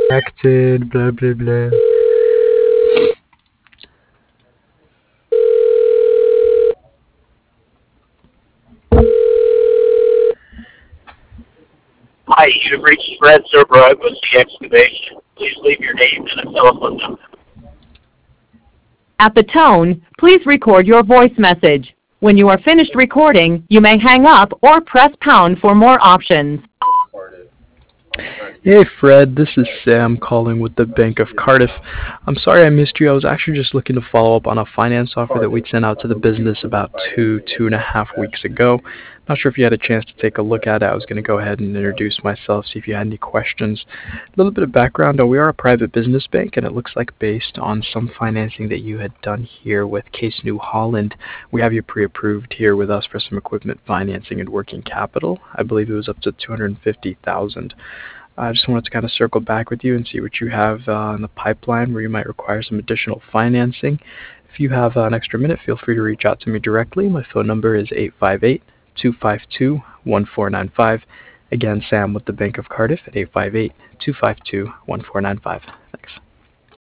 Acted, blah blah blah. Hi, you've reached Fred Cerberug with the excavation. Please leave your name and a telephone number. At the tone, please record your voice message. When you are finished recording, you may hang up or press pound for more options. Hey Fred, this is Sam calling with the Bank of Cardiff. I'm sorry I missed you. I was actually just looking to follow up on a finance offer that we'd sent out to the business about 2.5 weeks ago. Not sure if you had a chance to take a look at it. I was going to go ahead and introduce myself, see if you had any questions. A little bit of background. We are a private business bank, and it looks like based on some financing that you had done here with Case New Holland, we have you pre-approved here with us for some equipment financing and working capital. I believe it was up to $250,000. I just wanted to kind of circle back with you and see what you have in the pipeline where you might require some additional financing. If you have an extra minute, feel free to reach out to me directly. My phone number is 858-252-1495. Again, Sam with the Bank of Cardiff at 858-252-1495. Thanks.